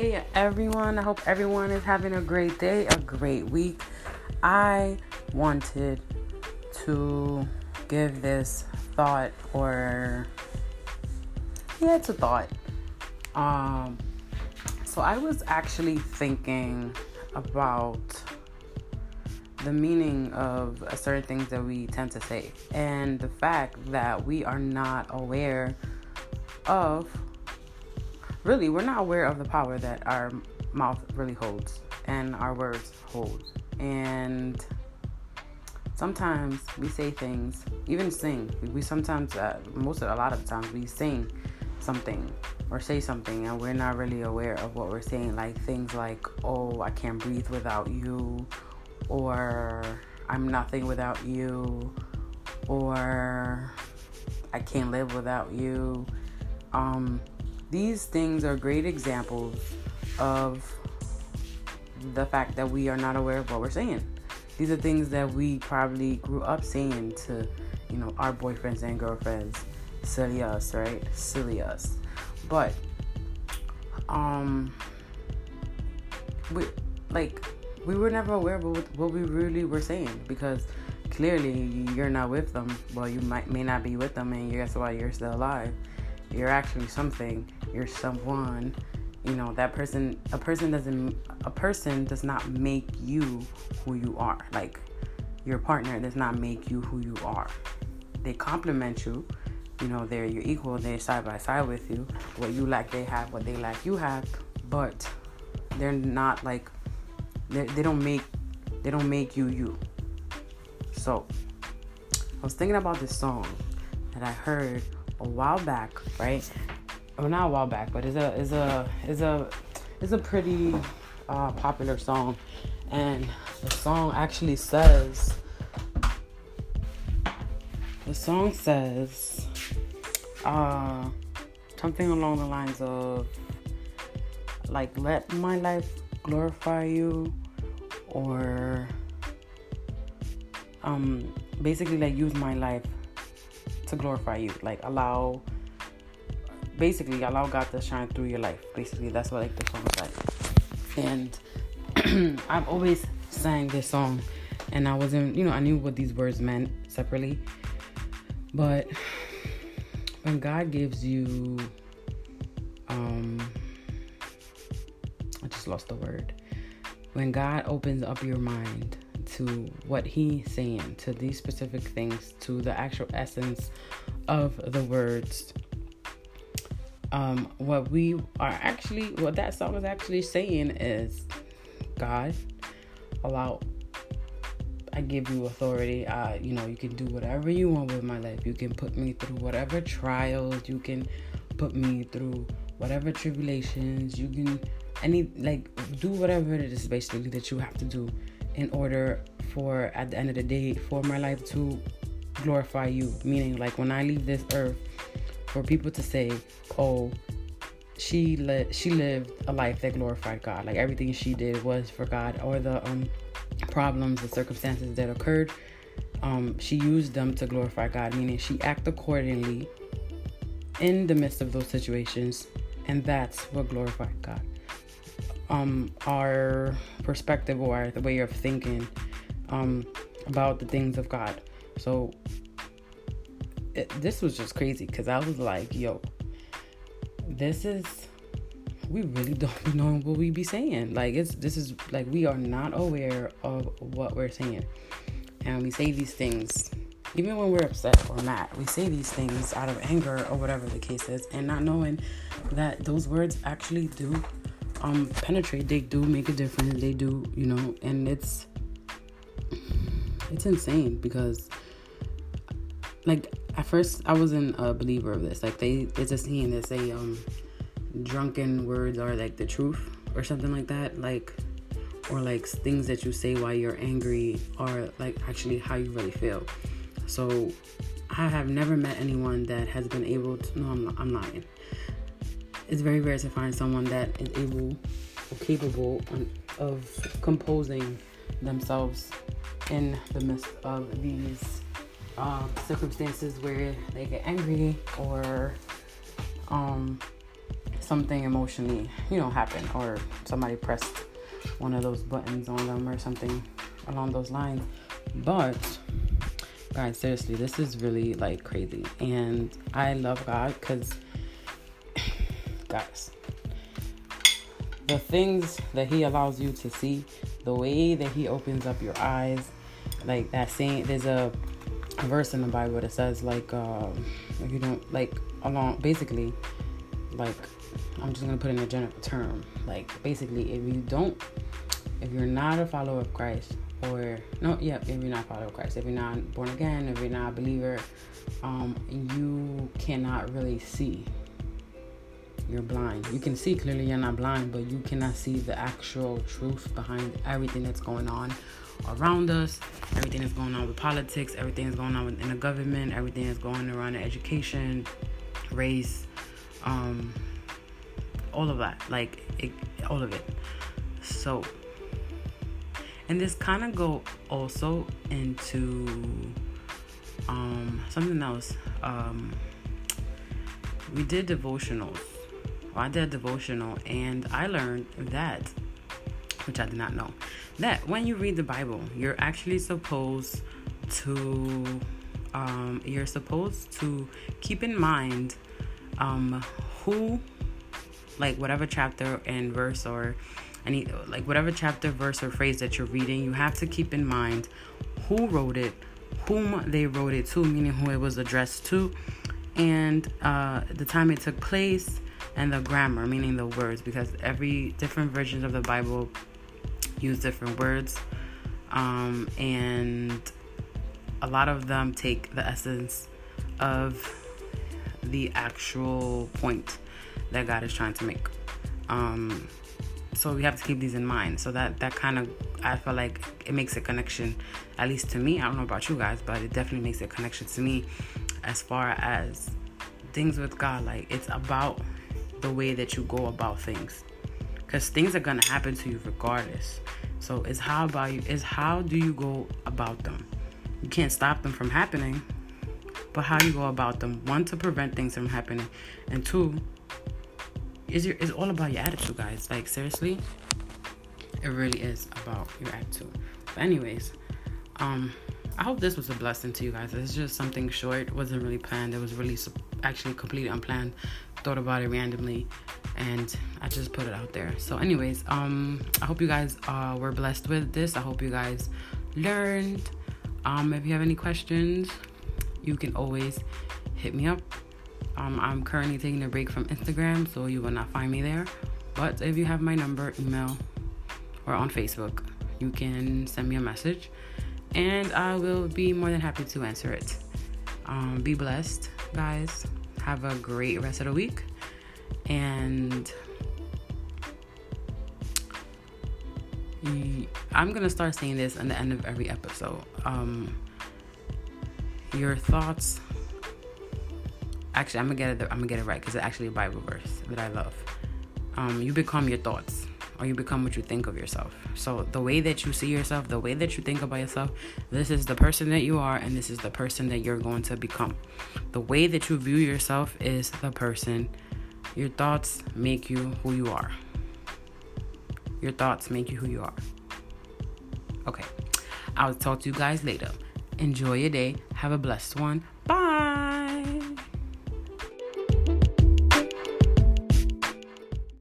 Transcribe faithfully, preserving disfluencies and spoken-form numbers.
Hey everyone, I hope everyone is having a great day, a great week. I wanted to give this thought, or yeah, it's a thought. Um, so I was actually thinking about the meaning of certain things that we tend to say, and the fact that we are not aware of Really, we're not aware of the power that our mouth really holds and our words hold. And sometimes we say things, even sing. We sometimes, uh, most of a lot of the times, we sing something or say something, and we're not really aware of what we're saying. Like things like, "Oh, I can't breathe without you," or "I'm nothing without you," or "I can't live without you." Um. These things are great examples of the fact that we are not aware of what we're saying. These are things that we probably grew up saying to, you know, our boyfriends and girlfriends. Silly us, right? Silly us. But, um, we, like, we were never aware of what, what we really were saying, because clearly you're not with them. Well, you might may not be with them, and guess why? You're still alive. You're actually something. You're someone. You know, that person, a person doesn't, a person does not make you who you are. Like, your partner does not make you who you are. They complement you. You know, they're your equal. They're side by side with you. What you lack, they have. What they lack, you have. But they're not like, they they don't make, they don't make you you. So, I was thinking about this song that I heard a while back, right? Well, not a while back, but it's a is a is a is a pretty uh, popular song, and the song actually says the song says uh, something along the lines of like, "Let my life glorify you," or um, basically like, "Use my life to glorify you." Like, allow, basically allow God to shine through your life. Basically, that's what like the song is like. And I've always sang this song, and I wasn't, you know, I knew what these words meant separately. But when God gives you, um, I just lost the word. When God opens up your mind to what he's saying, to these specific things, to the actual essence of the words, um, what we are actually, what that song is actually saying is, God, allow, I give you authority. Uh, you know, you can do whatever you want with my life. You can put me through whatever trials. You can put me through whatever tribulations. You can, any, like, do whatever it is basically that you have to do in order for, at the end of the day, for my life to glorify you. Meaning, like, when I leave this earth, for people to say, "Oh, she let she lived a life that glorified God. Like, everything she did was for God," or the um problems, the circumstances that occurred, um, she used them to glorify God. Meaning, she acted accordingly in the midst of those situations, and that's what glorified God. Um, our perspective, or the way of thinking um, about the things of God. So it, this was just crazy, because I was like, yo, this is, we really don't be knowing what we be saying. Like, it's, this is like, we are not aware of what we're saying. And we say these things, even when we're upset or mad, we say these things out of anger or whatever the case is, and not knowing that those words actually do Um, penetrate. They do make a difference. They do, you know, and it's it's insane, because like, at first I wasn't a believer of this. Like, they it's a saying that say um drunken words are like the truth or something like that, like, or like things that you say while you're angry are like actually how you really feel. So I have never met anyone that has been able to, no, I'm not, I'm lying. It's very rare to find someone that is able or capable of composing themselves in the midst of these um, circumstances where they get angry or um, something emotionally, you know, happened, or somebody pressed one of those buttons on them or something along those lines. But guys, seriously, this is really like crazy, and I love God because, guys, the things that he allows you to see, the way that he opens up your eyes, like that saying, there's a, a verse in the Bible that says like, um, if you don't like along, basically, like, I'm just gonna put in a general term, like basically, if you don't, if you're not a follower of Christ, or no, yeah, if you're not a follower of Christ, if you're not born again, if you're not a believer, um, you cannot really see. You're blind. You can see clearly you're not blind, but you cannot see the actual truth behind everything that's going on around us, everything that's going on with politics, everything that's going on in the government, everything that's going around in education, race, um, all of that, like it, all of it. So, and this kind of go also into um, something else. Um, we did devotionals. Well, I did a devotional, and I learned that, which I did not know, that when you read the Bible, you're actually supposed to, um, you're supposed to keep in mind um, who, like whatever chapter and verse or any, like whatever chapter, verse, or phrase that you're reading, you have to keep in mind who wrote it, whom they wrote it to, meaning who it was addressed to, and uh, the time it took place, and the grammar, meaning the words, because every different versions of the Bible use different words, um, and a lot of them take the essence of the actual point that God is trying to make. Um, so we have to keep these in mind. So that, that kind of, I feel like it makes a connection, at least to me. I don't know about you guys, but it definitely makes a connection to me as far as things with God. Like, it's about the way that you go about things, because things are gonna happen to you regardless. So it's how about you is how do you go about them. You can't stop them from happening, but how you go about them, one, to prevent things from happening, and two, is your is all about your attitude, guys. Like, seriously, it really is about your attitude. But anyways, um I hope this was a blessing to you guys. It's just something short. It wasn't really planned. It was really actually completely unplanned. Thought about it randomly, and I just put it out there. So anyways, um I hope you guys uh were blessed with this. I hope you guys learned. Um if you have any questions, you can always hit me up. um I'm currently taking a break from Instagram, so you will not find me there, but if you have my number, email, or on Facebook, you can send me a message, and I will be more than happy to answer it. Um be blessed, guys. Have a great rest of the week. And I'm going to start saying this at the end of every episode. Um, your thoughts. Actually, I'm going to get it, I'm going to get it right, because it's actually a Bible verse that I love. Um, you become your thoughts, or you become what you think of yourself. So the way that you see yourself, the way that you think about yourself, this is the person that you are, and this is the person that you're going to become. The way that you view yourself is the person. Your thoughts make you who you are. Your thoughts make you who you are. Okay. I'll talk to you guys later. Enjoy your day. Have a blessed one. Bye.